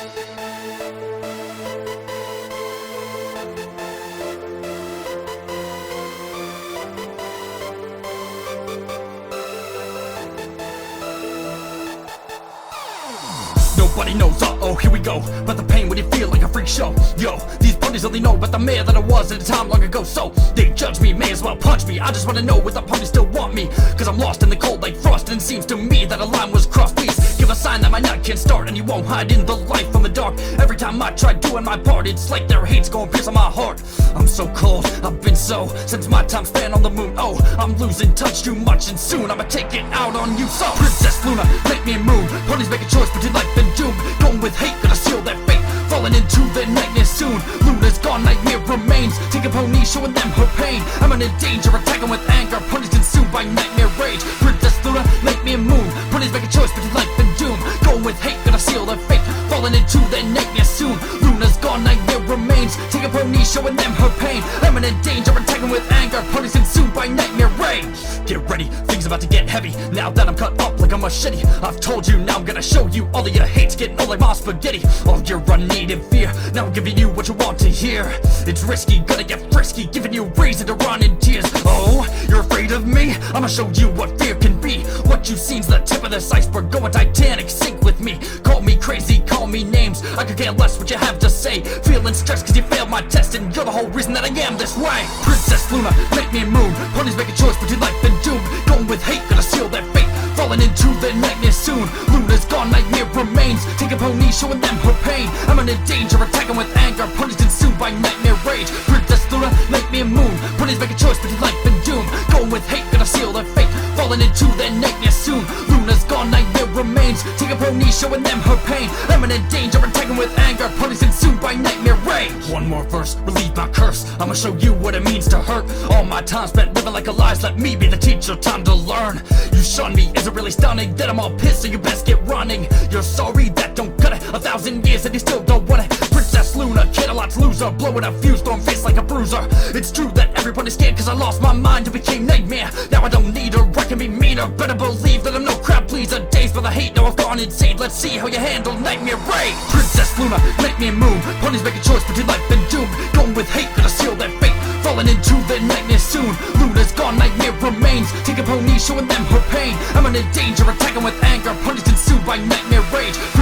Nobody knows, uh-oh, here we go. But the pain when you feel like a freak show. Yo, these ponies only know about the man that I was at a time long ago. So, they judge me, may as well punch me. I just wanna know if the ponies still want me. Cause I'm lost in the cold like frost. And it seems to me that a line was crossed. Please, give a sign that my night can start. And you won't hide in the light from the dark. Every time I try doing my part, it's like their hate's going piercing my heart. I'm so cold, I've been so since my time span on the moon. Oh, I'm losing touch too much, and soon I'ma take it out on you. So, Princess Luna, make me move. Ponies make a choice between life and doom. Going with hate, gonna seal their fate. Falling into the nightmare soon. Luna's gone, nightmare remains. Take a pony, showing them her pain. I'm in danger, attacking with anger. Ponies consumed by nightmare rage. Princess Luna, make me move. Ponies make a choice between life and doom. Going with hate, gonna seal their fate. Falling into the nightmare soon. Luna's gone, nightmare remains. Take a pony, showing them her pain. I'm in danger, attacking with anger. Ponies consumed by nightmare rage. Get ready, things about to get heavy. Now that I'm cut up like a machete, I've told you, now I'm gonna show you. All of your hate's getting all like my spaghetti. All your unneeded fear, now I'm giving you what you want to hear. It's risky, gonna get frisky, giving you reason to run in tears. Oh, you're afraid of me? I'ma show you what fear can be. What you've seen's the tip of this iceberg. Going Titanic, sink with me. Call me crazy, call me names, I could care less what you have to say. Feeling stressed cause you failed my test, and you're the whole reason that I am this way. Princess Luna, make me move. Ponies make a choice between life and doom. Going with hate, gonna seal their fate. Falling into the nightmare soon. Luna's gone, nightmare remains. Take a pony, showing them her pain. I'm in danger, attacking with anger. Ponies consumed by nightmare rage. Princess Luna, make me move. Ponies make a choice between life and doom. Going with hate, gonna seal their fate. Falling into the nightmare soon. Luna's gone, nightmare remains. Take a pony, showing them her pain. I'm in danger, attacking with anger. Ponies consumed by nightmare rage. One more verse, relieve my curse. I'ma show you what it means to hurt. All my time spent living like a lie. Let me be the teacher, time to learn. You shun me, is it really stunning that I'm all pissed, so you best get running. You're sorry, that don't cut it. 1,000 years and you still don't want it. Princess Luna, Cadillacs loser, blowing a fuse, throwing face like a bruiser. It's true that everybody's scared cause I lost my mind and became nightmare. Now I don't need her, I can be meaner. Better believe that I'm no crowd pleaser. Days for the hate, now I've gone insane. Let's see how you handle nightmare rage. Princess Luna, make me move. Ponies make a choice between life and doom. Going with hate, gonna seal their fate. Falling into the nightmare soon. Luna's gone, nightmare remains. Take a pony, showing them her pain. I'm in danger, attacking with anger. Ponies consumed by nightmare rage.